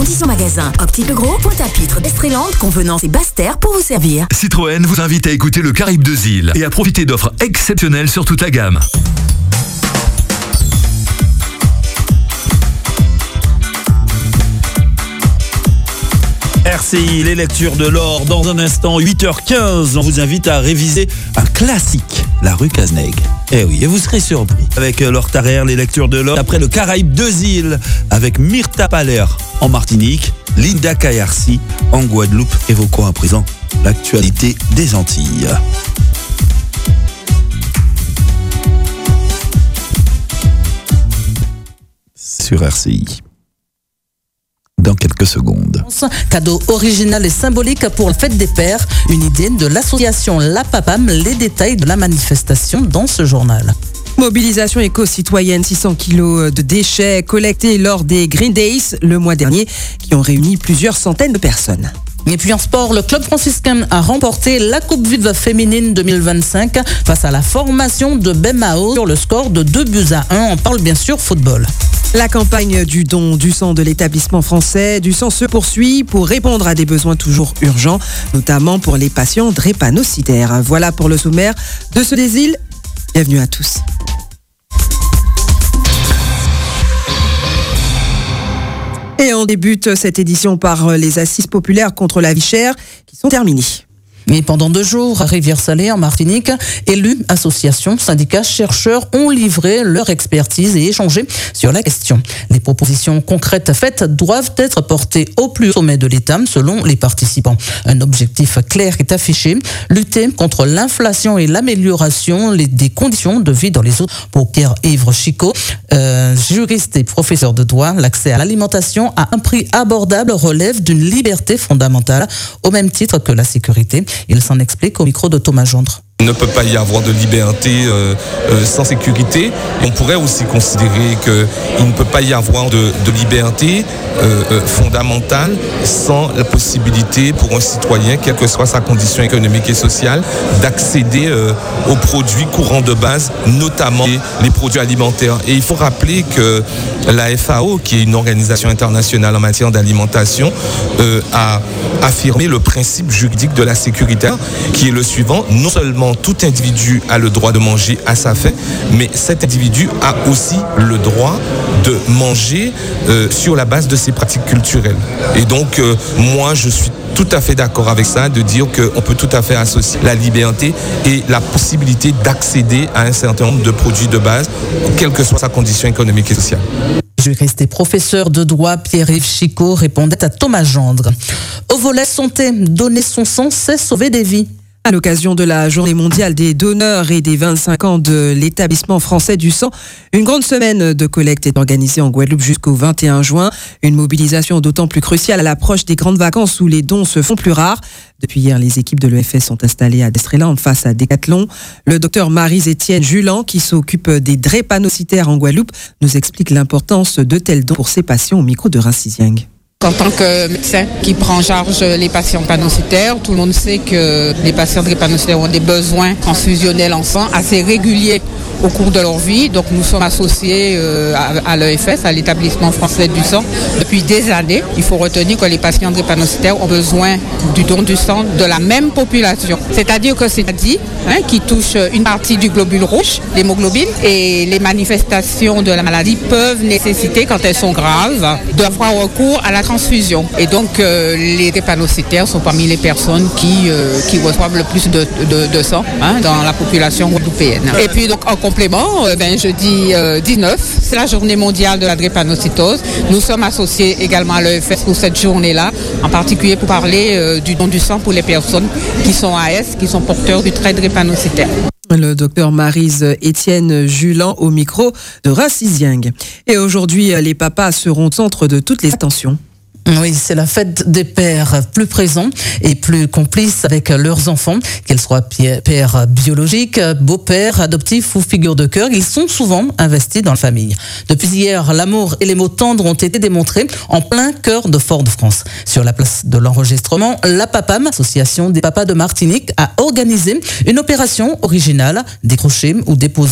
Conditions magasin. Optique Le Gros, Pointe-à-Pitre, Estréland, Convenance et Basse-Terre pour vous servir. Citroën vous invite à écouter le Caraïbe 2 îles et à profiter d'offres exceptionnelles sur toute la gamme. RCI, les lectures de l'or. Dans un instant, 8h15, on vous invite à réviser un classique, la rue Cazeneuve. Eh oui, et vous serez surpris. Avec Laure Tarrer, les lectures de l'or. Après le Caraïbe 2 îles, avec Myrta Paler en Martinique, Linda Kayarsi en Guadeloupe. Évoquons à présent l'actualité des Antilles. Sur RCI. Dans quelques secondes. Cadeau original et symbolique pour la fête des pères, une idée de l'association La Papam, les détails de la manifestation dans ce journal. Mobilisation éco-citoyenne, 600 kilos de déchets collectés lors des Green Days le mois dernier qui ont réuni plusieurs centaines de personnes. Et puis en sport, le club franciscain a remporté la Coupe Vive féminine 2025 face à la formation de Bemao sur le score de 2-1. On parle bien sûr football. La campagne du don du sang de l'établissement français du sang se poursuit pour répondre à des besoins toujours urgents, notamment pour les patients drépanocytaires. Voilà pour le sommaire de ce des îles. Bienvenue à tous. Et on débute cette édition par les assises populaires contre la vie chère qui sont terminées. Et pendant 2 jours, à Rivière-Salée, en Martinique, élus, associations, syndicats, chercheurs ont livré leur expertise et échangé sur la question. Les propositions concrètes faites doivent être portées au plus haut sommet de l'État, selon les participants. Un objectif clair est affiché, lutter contre l'inflation et l'amélioration des conditions de vie dans les eaux. Pour Pierre-Yves Chicot, juriste et professeur de droit, l'accès à l'alimentation à un prix abordable relève d'une liberté fondamentale, au même titre que la sécurité. Il s'en explique au micro de Thomas Gendre. Il ne peut pas y avoir de liberté sans sécurité. On pourrait aussi considérer qu'il ne peut pas y avoir de liberté fondamentale sans la possibilité pour un citoyen, quelle que soit sa condition économique et sociale, d'accéder aux produits courants de base, notamment les produits alimentaires. Et il faut rappeler que la FAO, qui est une organisation internationale en matière d'alimentation, a affirmé le principe juridique de la sécurité, qui est le suivant: non seulement tout individu a le droit de manger à sa faim, mais cet individu a aussi le droit de manger sur la base de ses pratiques culturelles. Et donc, moi, je suis tout à fait d'accord avec ça, de dire qu'on peut tout à fait associer la liberté et la possibilité d'accéder à un certain nombre de produits de base, quelle que soit sa condition économique et sociale. Juriste et professeur de droit, Pierre-Yves Chicot répondait à Thomas Gendre. Au volet santé, donner son sang, c'est sauver des vies. À l'occasion de la Journée mondiale des donneurs et des 25 ans de l'établissement français du sang, une grande semaine de collecte est organisée en Guadeloupe jusqu'au 21 juin. Une mobilisation d'autant plus cruciale à l'approche des grandes vacances où les dons se font plus rares. Depuis hier, les équipes de l'EFS sont installées à Destréland face à Decathlon. Le docteur Maryse-Étienne Julan, qui s'occupe des drépanocytaires en Guadeloupe, nous explique l'importance de tels dons pour ses patients au micro de Raciziang. En tant que médecin qui prend en charge les patients drépanocytaires, tout le monde sait que les patients drépanocytaires ont des besoins transfusionnels en sang assez réguliers au cours de leur vie. Donc nous sommes associés à l'EFS, à l'établissement français du sang, depuis des années. Il faut retenir que les patients drépanocytaires ont besoin du don du sang de la même population. C'est-à-dire que c'est une maladie qui touche une partie du globule rouge, l'hémoglobine, et les manifestations de la maladie peuvent nécessiter, quand elles sont graves, d'avoir recours à la transfusion. Et donc les drépanocytaires sont parmi les personnes qui reçoivent le plus de sang dans la population guadeloupéenne. Et puis donc en complément, jeudi 19, c'est la journée mondiale de la drépanocytose. Nous sommes associés également à l'EFS pour cette journée-là, en particulier pour parler du don du sang pour les personnes qui sont AS, qui sont porteurs du trait drépanocytaire. Le docteur Maryse-Étienne Julan au micro de Raciziang. Et aujourd'hui, les papas seront au centre de toutes les attentions. Oui, c'est la fête des pères plus présents et plus complices avec leurs enfants, qu'ils soient pères biologiques, beaux-pères, adoptifs ou figures de cœur. Ils sont souvent investis dans la famille. Depuis hier, l'amour et les mots tendres ont été démontrés en plein cœur de Fort-de-France. Sur la place de l'enregistrement, la PAPAM, Association des papas de Martinique, a organisé une opération originale, décrocher ou déposer